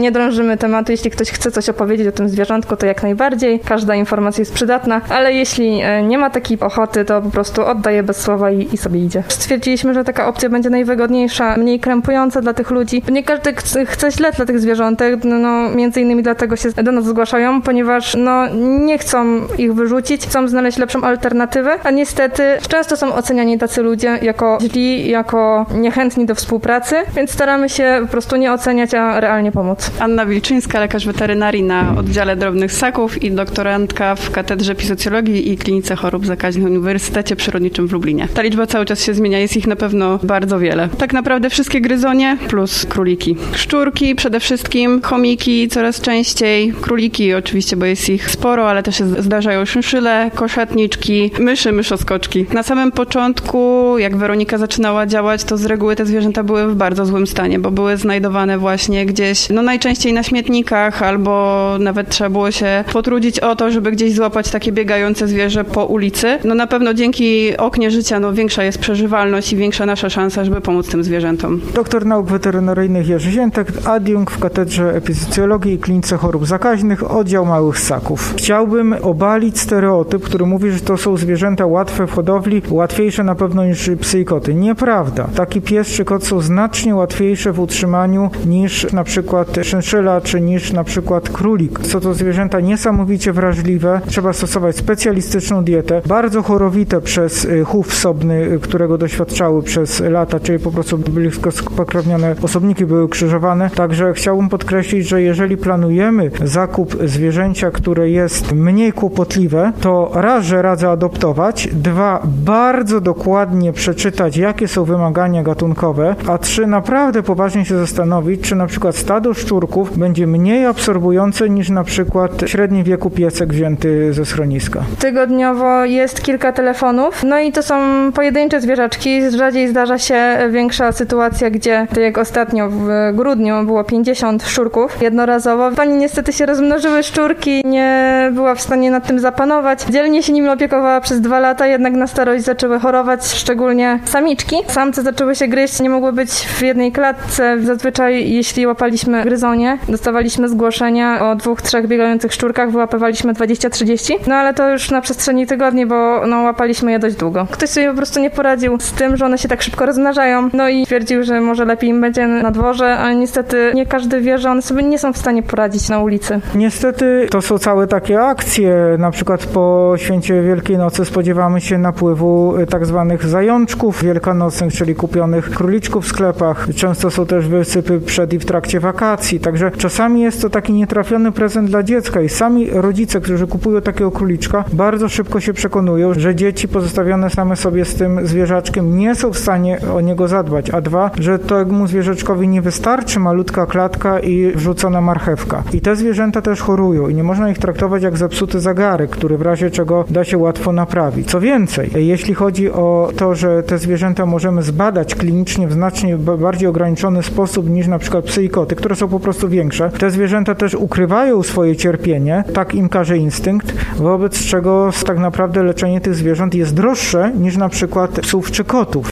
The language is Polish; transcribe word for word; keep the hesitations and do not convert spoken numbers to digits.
nie drążymy tematu. Jeśli ktoś chce coś opowiedzieć o tym zwierzątku, to jak najbardziej. Każda informacja jest przydatna, ale jeśli nie ma takiej ochoty, to po prostu oddaje bez słowa i, i sobie idzie. Stwierdziliśmy, że taka opcja będzie najwygodniejsza, mniej krępująca dla tych ludzi. Nie każdy chce źle dla tych zwierzątek, no między innymi dlatego się do nas zgłaszają, ponieważ no nie chcą ich wyrzucić, chcą znaleźć lepszą alternatywę, a niestety często są oceniani tacy ludzie jako źli, jako niechętni do współpracy, więc staramy się po prostu nie oceniać, a realnie pomóc. Anna Wilczyńska, lekarz weterynarii na oddziale drobnych ssaków i doktorantka w Katedrze Fizjologii i Klinice Chorób Zakaźnych Uniwersytecie Przyrodniczym w Lublinie. Ta liczba cały czas się zmienia, jest ich na pewno bardzo wiele. Tak naprawdę wszystkie gryzonie plus króliki. Szczurki przede wszystkim, chomiki coraz częściej, króliki oczywiście, bo jest ich sporo, ale też się zdarzają szynszyle, koszatniczki, myszy, myszoskoczki. Na samym początku, jak Weronika zaczynała działać, to z reguły te zwierzęta były w bardzo złym stanie, bo były znajdowane właśnie gdzieś, no najczęściej na śmietnikach, albo nawet trzeba było się potrudzić o to, żeby gdzieś złapać takie biegające zwierzę po ulicy. No na pewno dzięki oknie życia, no większa jest przeżywalność i większa nasza szansa, żeby pomóc tym zwierzętom. Doktor nauk weterynaryjnych Jerzy Ziętek, adiunkt w Katedrze Epizocjologii i Klinice Chorób Zakaźnych, oddział małych ssaków. Chciałbym obalić stereotyp, który mówi, że to są zwierzęta łatwe w hodowli, łatwiejsze na pewno niż psy i koty. Nieprawda. Taki pies czy kot są znacznie łatwiejsze w utrzymaniu niż na przykład szynszyla, czy niż na przykład królik. Są to zwierzęta niesamowicie wrażliwe. Trzeba stosować specjalistyczną dietę, bardzo chorowite przez chów wsobny, którego doświadczały przez lata, czyli po prostu blisko spokrewnione osobniki były krzyżowane. Także chciałbym podkreślić, że jeżeli planujemy zakup zwierzęcia, które jest mniej kłopotliwe, to raz, że radzę adoptować, dwa, bardzo dokładnie przeczytać, jakie są wymagania gatunkowe, a trzy, naprawdę poważnie się zastanowić, czy na przykład stado szczurków będzie mniej absorbujące niż na przykład średni wieku piesek wzięty ze schroniska. Tygodniowo jest kilka telefonów, no i to są pojedyncze zwierzaczki. Rzadziej zdarza się większa sytuacja, gdzie, tak jak ostatnio w grudniu było pięćdziesiąt szczurków jednorazowo. Pani niestety się rozmnożyły szczurki, nie była w stanie nad tym zapanować. Dzielnie się nimi opiekowała przez dwa lata, jednak na starość zaczęły chorować, szczególnie samiczki. Samce zaczęły się gryźć, nie mogły być w jednej klatce. Zazwyczaj, jeśli łapaliśmy gryzonie, dostawaliśmy zgłoszenia o dwóch, trzech biegających szczurkach, wyłapywaliśmy dwadzieścia trzydzieści. No ale to już na przestrzeni tygodni, bo no, łapaliśmy je dość długo. Ktoś sobie po prostu nie poradził z tym, że one się tak szybko rozmnażają, no i twierdził, że może lepiej im będzie na dworze, ale niestety nie każdy wie, że one sobie nie są w stanie poradzić na ulicy. Niestety to są całe takie akcje, na przykład po święcie Wielkiej Nocy spodziewamy się napływu tak zwanych zajączków wielkanocnych, czyli kupionych króliczków w sklepach. Często są też wysypy przed i w trakcie wakacji, także czasami jest to taki nietrafiony prezent dla dziecka i sami rodzice, którzy kupują takiego króliczka, bardzo szybko się przekonują, że dzieci pozostawione same sobie z tym zwierzaczkiem nie są w stanie o niego zadbać, a dwa, że temu zwierzaczkowi nie wystarczy malutka klatka i wrzucona marchewka. I te zwierzęta też chorują i nie można ich traktować jak zepsuty zegarek, który w razie czego da się łatwo naprawić. Co więcej, jeśli chodzi o to, że te zwierzęta możemy zbadać klinicznie w znacznie bardziej ograniczony sposób niż na przykład psy i koty, które są po prostu większe, te zwierzęta też ukrywają swoje cierpienie, tak im każe instynkt, wobec czego tak naprawdę leczenie tych zwierząt jest droższe niż na przykład psów czy kotów.